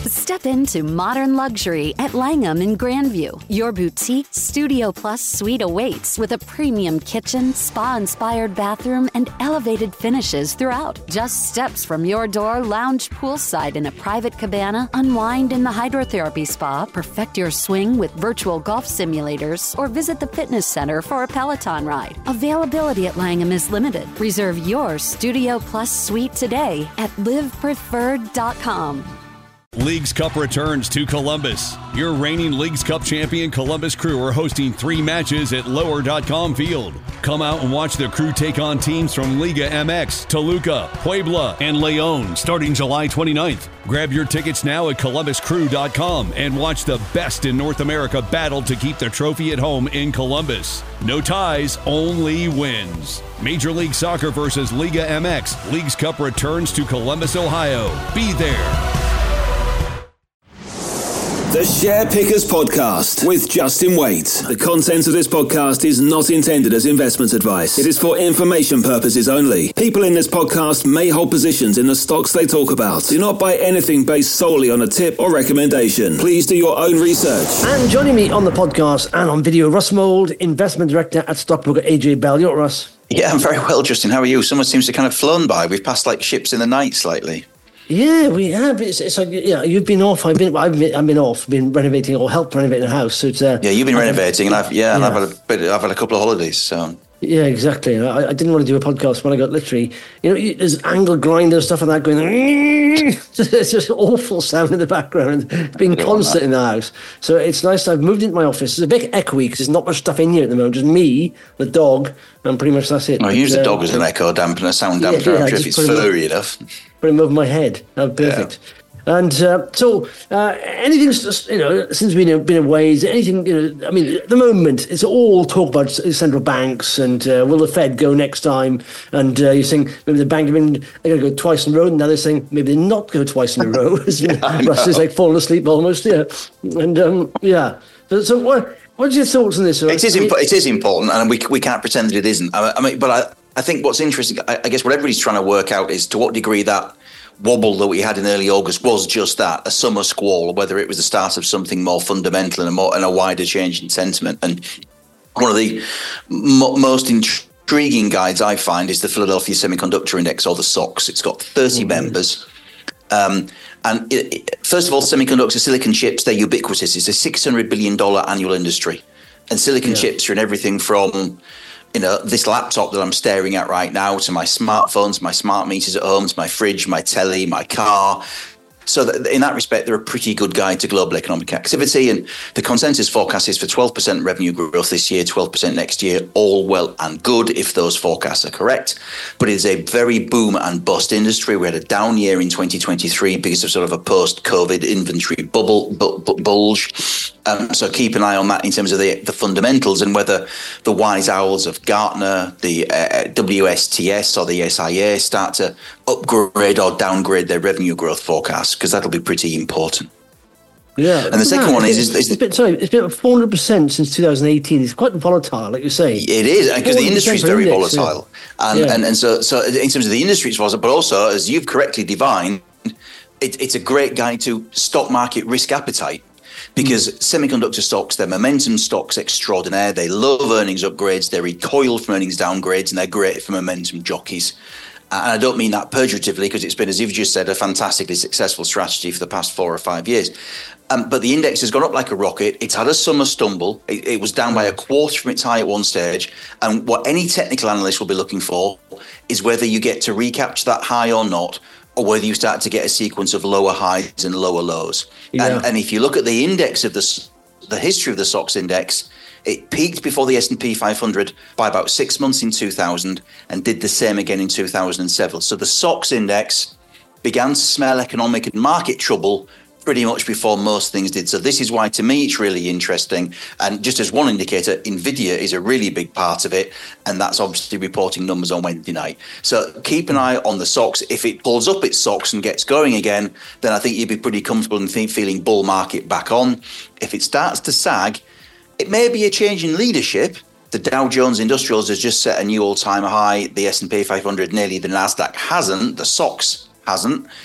Step into modern luxury at Langham in Grandview. Your boutique Studio Plus suite awaits with a premium kitchen, spa-inspired bathroom, and elevated finishes throughout. Just steps from your door, lounge poolside in a private cabana, unwind in the hydrotherapy spa, perfect your swing with virtual golf simulators, or visit the fitness center for a Peloton ride. Availability at Langham is limited. Reserve your Studio Plus suite today at livepreferred.com. Leagues Cup returns to Columbus. Your reigning Leagues Cup champion Columbus Crew are hosting 3 matches at Lower.com Field. Come out and watch the Crew take on teams from Liga MX, Toluca, Puebla, and León starting July 29th. Grab your tickets now at columbuscrew.com and watch the best in North America battle to keep the trophy at home in Columbus. No ties, only wins. Major League Soccer versus Liga MX. Leagues Cup returns to Columbus, Ohio. Be there. The Share Pickers Podcast with Justin Waite. The content of this podcast is not intended as investment advice. It is for information purposes only. People in this podcast may hold positions in the stocks they talk about. Do not buy anything based solely on a tip or recommendation. Please do your own research. And joining me on the podcast and on video, Russ Mould, Investment Director at Stockbroker AJ Bell. You're right, Russ? Yeah, I'm very well, Justin. How are you? Summer seems to kind of flown by. We've passed like ships in the night slightly. Yeah, we have. It's like, yeah, you've been off. I've been off. Been renovating or helped renovate a house. So it's yeah, you've been renovating, and I've had a couple of holidays. So yeah, exactly. I didn't want to do a podcast when I got literally, there's angle grinder stuff like that going. It's just awful sound in the background. It's been constant in the house. So it's nice. I've moved into my office. It's a bit echoey because there's not much stuff in here at the moment. Just me, the dog, and pretty much that's it. I use the dog as an echo dampener, sound dampener. I'm sure if it's furry enough. Put him over my head. Oh, perfect. Yeah. And so anything, since we've been away, is anything, I mean, at the moment, it's all talk about central banks and will the Fed go next time? And you're saying maybe the Bank of England, they're going to go twice in a row. And now they're saying maybe they're not go twice in a row. Russ is like falling asleep almost, yeah. And, yeah. So what's your thoughts on this? It is important, and we can't pretend that it isn't. But I think what's interesting, I guess what everybody's trying to work out is to what degree that wobble that we had in early August was just that, a summer squall, or whether it was the start of something more fundamental and a wider change in sentiment. And one of the most intriguing guides I find is the Philadelphia Semiconductor Index, or the SOX. It's got 30 members. First of all, semiconductor silicon chips, they're ubiquitous. It's a $600 billion annual industry. And silicon chips are in everything from this laptop that I'm staring at right now, to my smartphones, my smart meters at home, to my fridge, my telly, my car. So in that respect, they're a pretty good guide to global economic activity. And the consensus forecast is for 12% revenue growth this year, 12% next year, all well and good if those forecasts are correct. But it is a very boom and bust industry. We had a down year in 2023 because of sort of a post-COVID inventory bulge. So keep an eye on that in terms of the fundamentals, and whether the wise owls of Gartner, the WSTS or the SIA start to upgrade or downgrade their revenue growth forecast, because that'll be pretty important. Yeah, and the second one is it's been 400% since 2018. It's quite volatile, like you say. It is, because the industry is very volatile, and so in terms of the industry, it's volatile, but also, as you've correctly divined, it's a great guide to stock market risk appetite. Because semiconductor stocks, they're momentum stocks extraordinaire. They love earnings upgrades. They recoil from earnings downgrades, and they're great for momentum jockeys. And I don't mean that pejoratively, because it's been, as you've just said, a fantastically successful strategy for the past 4 or 5 years. But the index has gone up like a rocket. It's had a summer stumble. It was down by a quarter from its high at one stage. And what any technical analyst will be looking for is whether you get to recapture that high or not, or whether you start to get a sequence of lower highs and lower lows. Yeah. And if you look at the index of the history of the SOX index, it peaked before the S&P 500 by about 6 months in 2000 and did the same again in 2007. So the SOX index began to smell economic and market trouble pretty much before most things did. So this is why, to me, it's really interesting. And just as one indicator, NVIDIA is a really big part of it. And that's obviously reporting numbers on Wednesday night. So keep an eye on the SOX. If it pulls up its SOX and gets going again, then I think you'd be pretty comfortable in feeling bull market back on. If it starts to sag, it may be a change in leadership. The Dow Jones Industrials has just set a new all-time high. The S&P 500, nearly the NASDAQ hasn't. The SOX hasn't.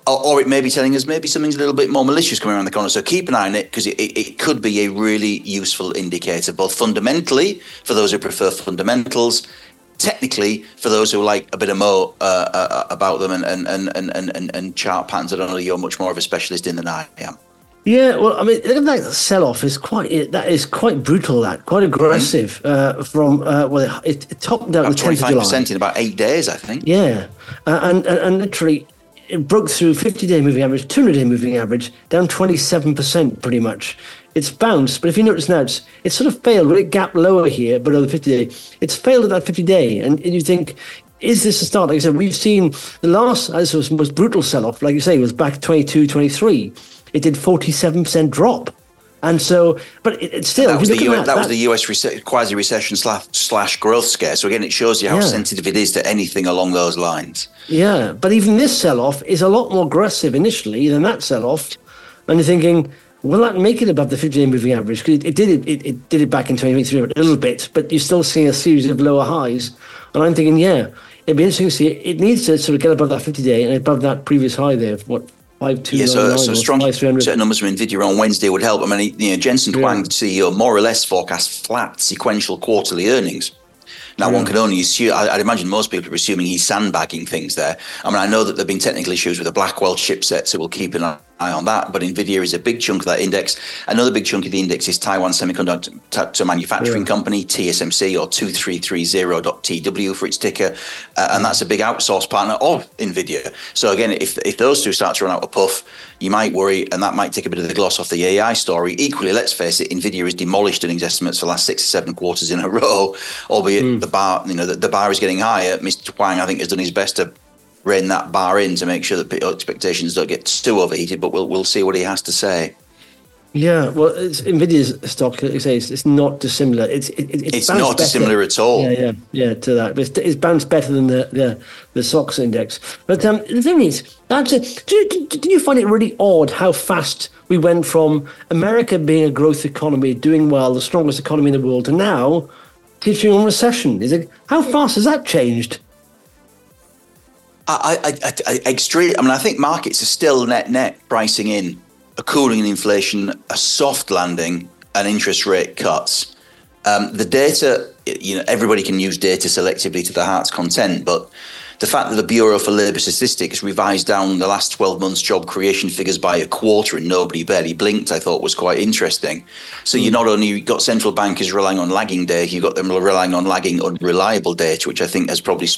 or it may be telling us maybe something's a little bit more malicious coming around the corner. So keep an eye on it, because it could be a really useful indicator, both fundamentally for those who prefer fundamentals, technically for those who like a bit of more about them and chart patterns. I don't know, you're much more of a specialist in than I am. Yeah, well, I mean, look at that sell-off is quite brutal. That quite aggressive from it topped out about 25% in about 8 days, I think. Yeah, and literally it broke through 50-day moving average, 200-day moving average, down 27% pretty much. It's bounced, but if you notice now, it's sort of failed. Well, it gapped lower here, below the 50-day. It's failed at that 50-day, and you think, is this a start? Like I said, we've seen the last, this was most brutal sell-off, like you say, was back 22, 23. It did 47% drop. And so, but it's still... That was the US quasi-recession slash growth scare. So again, it shows you how sensitive it is to anything along those lines. Yeah, but even this sell-off is a lot more aggressive initially than that sell-off. And you're thinking, will that make it above the 50-day moving average? Because it did it back in 2023 a little bit, but you're still seeing a series of lower highs. And I'm thinking, it'd be interesting to see. It needs to sort of get above that 50-day and above that previous high there of what, 5299 so strong set of numbers from NVIDIA on Wednesday would help. I mean, Jensen Huang, the CEO, more or less forecast flat sequential quarterly earnings. Now, one can only assume, I'd imagine most people are assuming he's sandbagging things there. I mean, I know that there have been technical issues with the Blackwell chipset, so we'll keep an eye on that. But NVIDIA is a big chunk of that index. Another big chunk of the index is Taiwan Semiconductor Manufacturing Company, TSMC, or 2330.TW for its ticker. And that's a big outsource partner of NVIDIA. So again, if those two start to run out of puff, you might worry, and that might take a bit of the gloss off the AI story. Equally, let's face it, NVIDIA has demolished earnings estimates for the last 6 or 7 quarters in a row, albeit the bar is getting higher. Mr. Huang, I think, has done his best to rein that bar in to make sure that expectations don't get too overheated, but we'll see what he has to say. Yeah, well, NVIDIA's stock, like you say, it's not dissimilar. It's not dissimilar at all. Yeah, to that. But it's bounced better than the SOX index. But the thing is, do you find it really odd how fast we went from America being a growth economy, doing well, the strongest economy in the world, to now teaching on recession? How fast has that changed? Extreme. I mean, I think markets are still net pricing in a cooling in inflation, a soft landing, and interest rate cuts. The data, everybody can use data selectively to their heart's content, but the fact that the Bureau for Labour Statistics revised down the last 12 months job creation figures by a quarter and nobody barely blinked, I thought was quite interesting. So you not only got central bankers relying on lagging data, you got them relying on lagging unreliable data, which I think has probably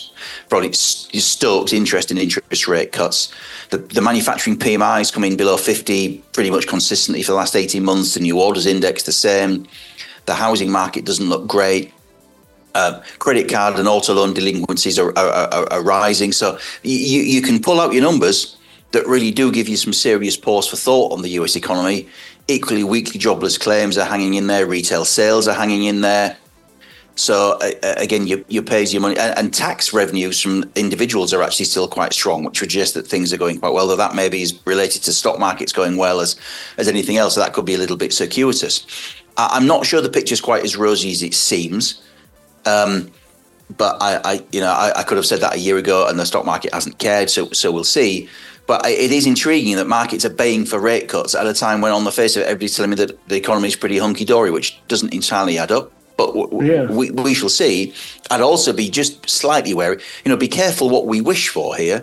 stoked interest in interest rate cuts. The manufacturing PMIs come in below 50 pretty much consistently for the last 18 months. The new orders index the same. The housing market doesn't look great. Credit card and auto loan delinquencies are rising. So you can pull out your numbers that really do give you some serious pause for thought on the US economy. Equally, weekly jobless claims are hanging in there. Retail sales are hanging in there. So again, you pays your money, and tax revenues from individuals are actually still quite strong, which suggests that things are going quite well. Though that maybe is related to stock markets going well as anything else. So that could be a little bit circuitous. I'm not sure the picture's quite as rosy as it seems. But I could have said that a year ago, and the stock market hasn't cared. So we'll see. But it is intriguing that markets are baying for rate cuts at a time when, on the face of it, everybody's telling me that the economy is pretty hunky dory, which doesn't entirely add up. But we shall see. I'd also be just slightly wary. Be careful what we wish for here.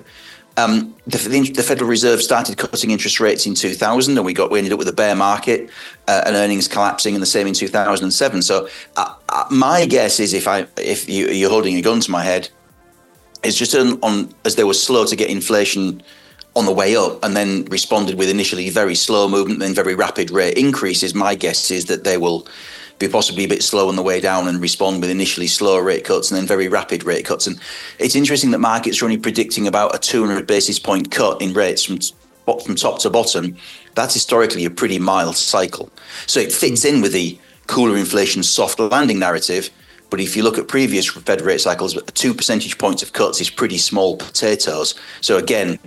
The Federal Reserve started cutting interest rates in 2000, and we ended up with a bear market and earnings collapsing, and the same in 2007. So my guess is, if you're holding a gun to my head, it's just on as they were slow to get inflation on the way up, and then responded with initially very slow movement, then very rapid rate increases. My guess is that they will be possibly a bit slow on the way down and respond with initially slower rate cuts and then very rapid rate cuts. And it's interesting that markets are only predicting about a 200 basis point cut in rates from top to bottom. That's historically a pretty mild cycle. So it fits in with the cooler inflation, soft landing narrative. But if you look at previous Fed rate cycles, 2 percentage points of cuts is pretty small potatoes. So again,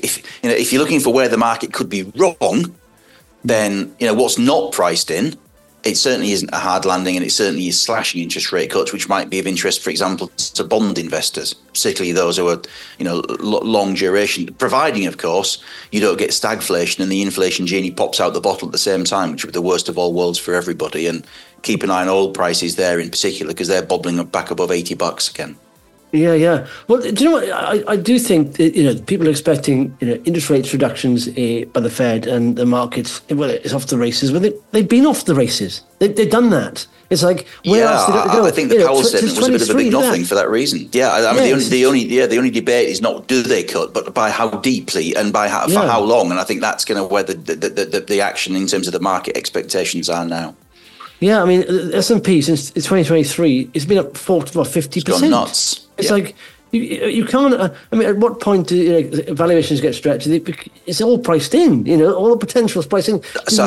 if you're looking for where the market could be wrong, then what's not priced in it certainly isn't a hard landing, and it certainly is slashing interest rate cuts, which might be of interest, for example, to bond investors, particularly those who are, long duration, providing, of course, you don't get stagflation and the inflation genie pops out the bottle at the same time, which would be the worst of all worlds for everybody. And keep an eye on oil prices there in particular, because they're bobbling back above $80 again. Yeah. Well, do you know what? I do think that, people are expecting interest rates reductions by the Fed, and the markets, it's off the races. But they've been off the races. They've done that. It's like, where else did it go? I think the Powell statement was a bit of a big nothing for that reason. Yeah, I mean, the only debate is not do they cut, but by how deeply and for how long. And I think that's going to where the action in terms of the market expectations are now. Yeah, I mean, S&P since 2023, it's been up 50%. It's gone nuts. It's like you can't. At what point do valuations get stretched? It's all priced in. All the potential is priced in. So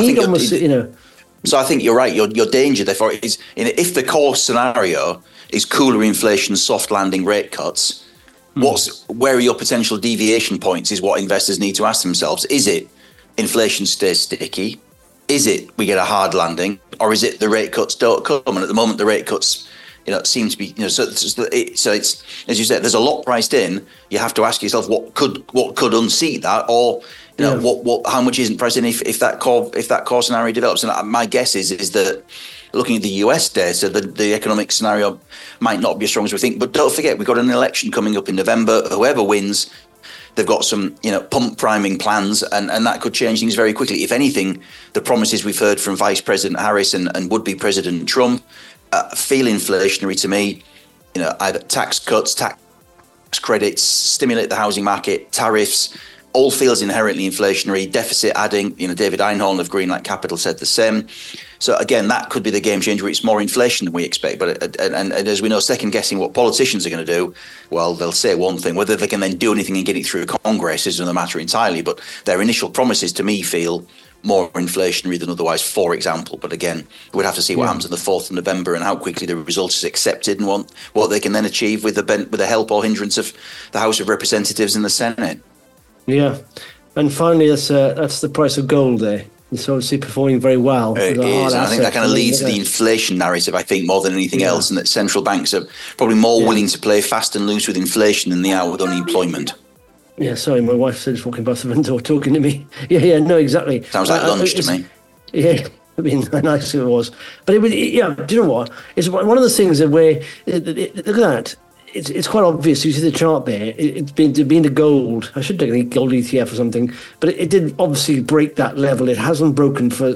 I think you're right. Your danger, therefore, is if the core scenario is cooler inflation, soft landing, rate cuts. Where are your potential deviation points? Is what investors need to ask themselves. Is it inflation stays sticky? Is it we get a hard landing, or is it the rate cuts don't come? And at the moment, the rate cuts, seem to be, so it's as you said, there's a lot priced in. You have to ask yourself what could unseat that, or what how much isn't priced in if that core scenario develops. And my guess is that looking at the US data, the economic scenario might not be as strong as we think. But don't forget, we've got an election coming up in November. Whoever wins, they've got some, pump priming plans, and that could change things very quickly. If anything, the promises we've heard from Vice President Harris and would-be President Trump feel inflationary to me. Either tax cuts, tax credits, stimulate the housing market, tariffs, all feels inherently inflationary. Deficit adding, David Einhorn of Greenlight Capital said the same. So again, that could be the game changer. It's more inflation than we expect. But and as we know, second guessing what politicians are going to do, well, they'll say one thing. Whether they can then do anything and get it through Congress is another matter entirely. But their initial promises to me feel more inflationary than otherwise, for example. But again, we'd have to see what happens on the 4th of November and how quickly the result is accepted and what they can then achieve with the help or hindrance of the House of Representatives and the Senate. Yeah. And finally, that's the price of gold there. It's obviously performing very well. It is. And I think that kind of leads to the inflation narrative, I think, more than anything else, and that central banks are probably more willing to play fast and loose with inflation than they are with unemployment. Yeah, sorry, my wife said she's walking past the window talking to me. Yeah, no, exactly. Sounds like lunch to me. Yeah, I mean, nice it was. But do you know what? It's one of those things where, look at that. It's quite obvious. You see the chart there. It's been the gold. I should take a gold ETF or something. But it did obviously break that level. It hasn't broken for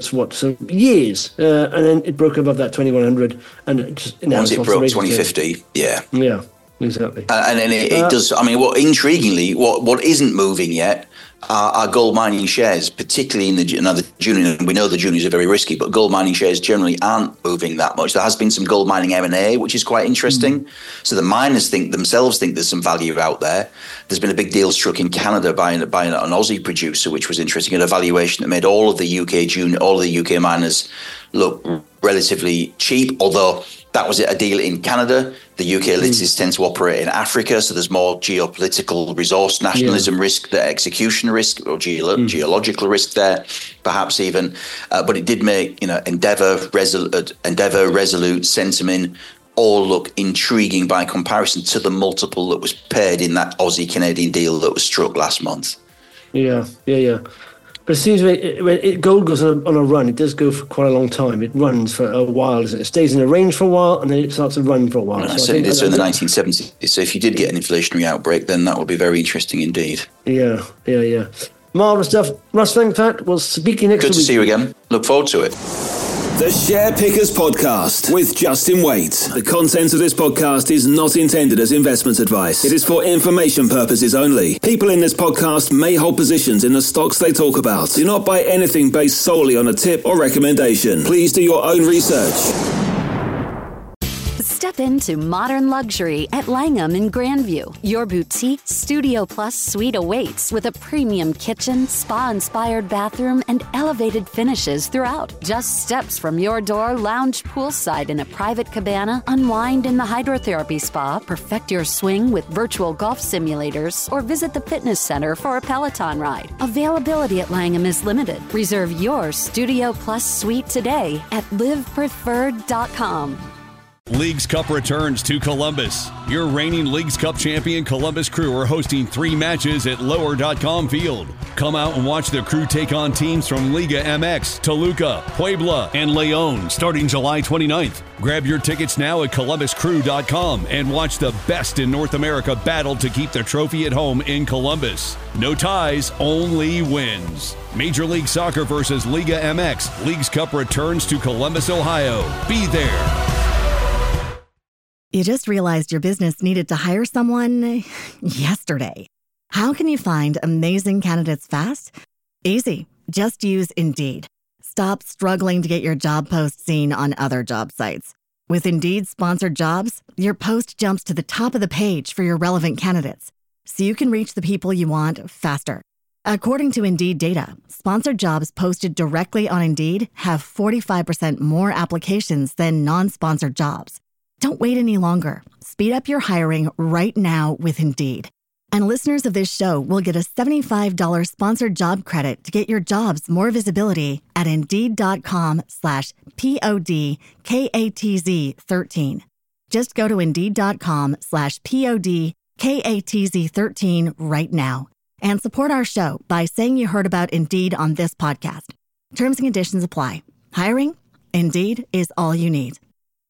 years. And then it broke above that 2100. And once it broke 2050, yeah. Yeah, exactly. And it does. I mean, intriguingly, what isn't moving yet are gold mining shares, particularly in the junior. We know the juniors are very risky, but gold mining shares generally aren't moving that much. There has been some gold mining M&A, which is quite interesting. So the miners think there's some value out there. There's been a big deal struck in Canada by an Aussie producer, which was interesting, at a valuation that made all of the UK miners look relatively cheap, although that was a deal in Canada. The UK elites tend to operate in Africa, so there's more geopolitical resource nationalism risk, the execution risk, or geological risk there, perhaps even. But it did make Endeavour, Resolute, Centamin all look intriguing by comparison to the multiple that was paid in that Aussie-Canadian deal that was struck last month. Yeah. But it seems when gold goes on a run, it does go for quite a long time. It runs for a while. It stays in a range for a while, and then it starts to run for a while. I certainly did so in the 1970s. So if you did get an inflationary outbreak, then that would be very interesting indeed. Yeah. Marvellous stuff. Russ, thanks for that. We'll speak to you next week. Good to see you again. Look forward to it. The Share Pickers Podcast with Justin Waite. The content of this podcast is not intended as investment advice. It is for information purposes only. People in this podcast may hold positions in the stocks they talk about. Do not buy anything based solely on a tip or recommendation. Please do your own research. Step into modern luxury at Langham in Grandview. Your boutique Studio Plus suite awaits with a premium kitchen, spa-inspired bathroom, and elevated finishes throughout. Just steps from your door, lounge poolside in a private cabana, unwind in the hydrotherapy spa, perfect your swing with virtual golf simulators, or visit the fitness center for a Peloton ride. Availability at Langham is limited. Reserve your Studio Plus suite today at livepreferred.com. Leagues Cup returns to Columbus. Your reigning Leagues Cup champion Columbus Crew are hosting 3 matches at lower.com field. Come out and watch the Crew take on teams from Liga MX, Toluca, Puebla, and León starting July 29th. Grab your tickets now at columbuscrew.com and watch the best in North America battle to keep the trophy at home in Columbus. No ties, only wins. Major League Soccer versus Liga MX. Leagues Cup returns to Columbus, Ohio. Be there. You just realized your business needed to hire someone yesterday. How can you find amazing candidates fast? Easy. Just use Indeed. Stop struggling to get your job post seen on other job sites. With Indeed sponsored jobs, your post jumps to the top of the page for your relevant candidates, so you can reach the people you want faster. According to Indeed data, sponsored jobs posted directly on Indeed have 45% more applications than non-sponsored jobs. Don't wait any longer. Speed up your hiring right now with Indeed. And listeners of this show will get a $75 sponsored job credit to get your jobs more visibility at Indeed.com/PODKATZ13. Just go to Indeed.com/PODKATZ13 right now and support our show by saying you heard about Indeed on this podcast. Terms and conditions apply. Hiring? Indeed is all you need.